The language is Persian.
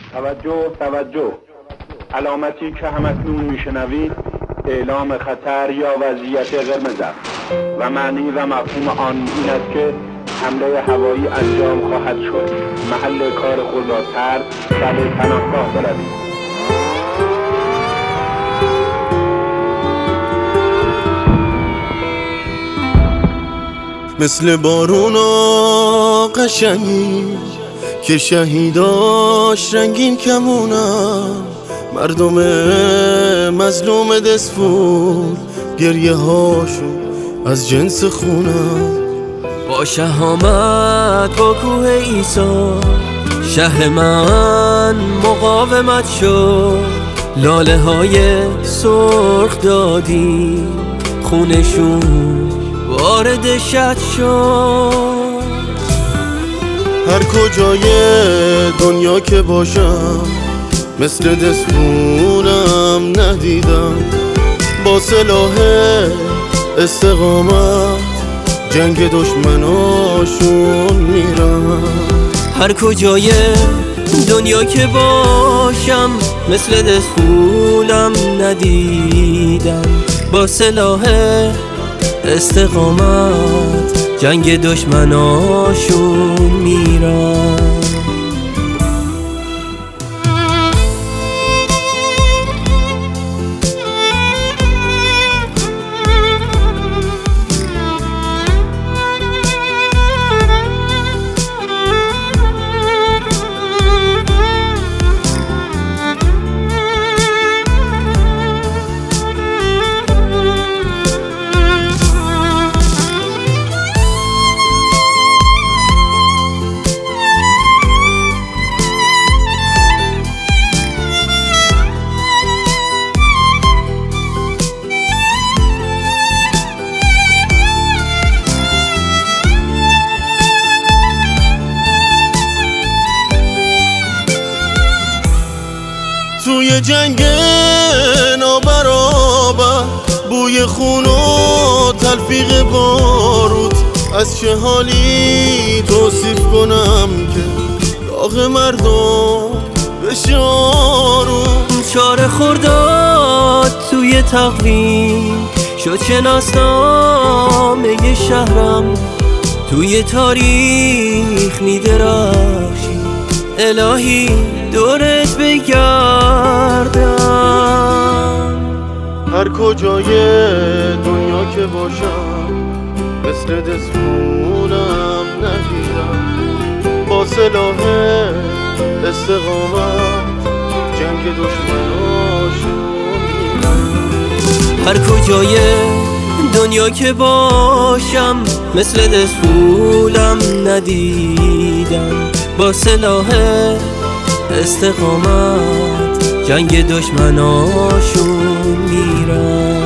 توجه. علامتی که همکنون میشنوید اعلام خطر یا وضعیت قرمز است و معنی و مفهوم آن این است که حمله هوایی انجام خواهد شد. محل کار خود را ترک و به پناهگاه بروید. مثل بارونا قشنگی که شهیداش رنگین کمونن، مردم مظلوم دسفول گریه هاشون از جنس خونن. با شهامت با کوه ایسا شهر من مقاومت شد، لاله های سرخ دادی خونشون وارد شد شد. هر کجای دنیا که باشم مثل دسپونم ندیدم، با سلاح استقامت جنگ دشمناشون میرم. هر کجای دنیا که باشم مثل دسپونم ندیدم، با سلاح استقامت جنگ دشمناشون میرم. توی جنگ نابرابر بوی خون و تلفیق بارود، از چه حالی توصیف کنم که داغ مردم بشه آروم. چاره خرداد توی تقویم شد شناسنامه شهرم، توی تاریخ میدرخشی الهی دورت بگردم. هر کجای دنیا که باشم مثل دسپونم ندیدم، با سلاح استقامت جنگ دشمناشون میرم. هر کجای دنیا که باشم مثل دسپونم ندیدم، با سلاح استقامت جنگ دشمناشون میرم.